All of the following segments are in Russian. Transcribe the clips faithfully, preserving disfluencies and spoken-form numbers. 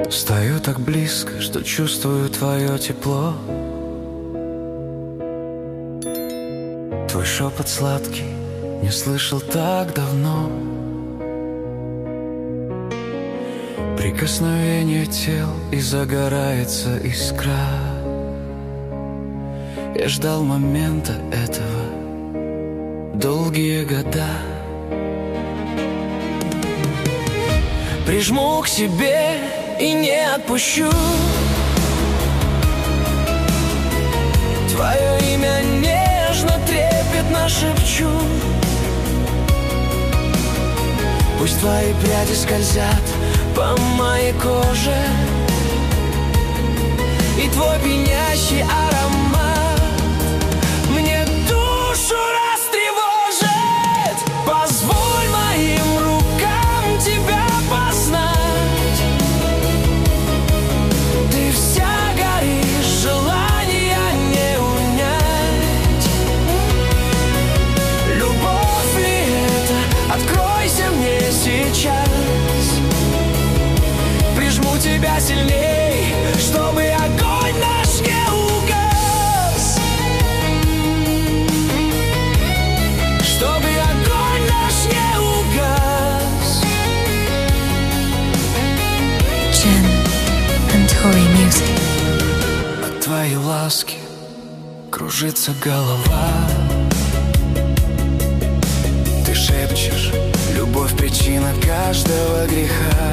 Стою так близко, что чувствую твое тепло. Твой шепот сладкий не слышал так давно. Прикосновение тел, и загорается искра. Я ждал момента этого долгие года. Прижму к себе и не отпущу. Твое имя нежно, трепетно шепчу. Пусть твои пряди скользят по моей коже, и твой пьянящий аромат мне душу растревожит. Позволь моим рукам тебя познать. Ты вся горишь, желания не унять. Любовь ли это? Откройся мне сейчас. Прижму тебя сильней, чтобы огонь наш не угас. Чтобы огонь наш не угас. Jen and Tori Music. От твоей ласки кружится голова. Ты шепчешь, любовь причина каждого греха.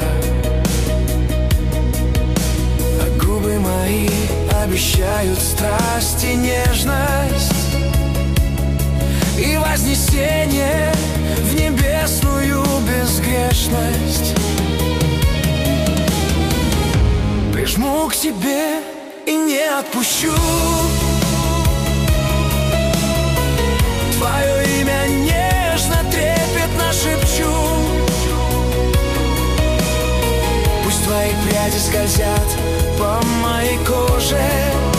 Губы мои обещают страсть и нежность, и вознесение в небесную безгрешность. Прижму к себе и не отпущу. Твое имя нежно, трепетно шепчу. Пусть твои пряди скользят по моей коже,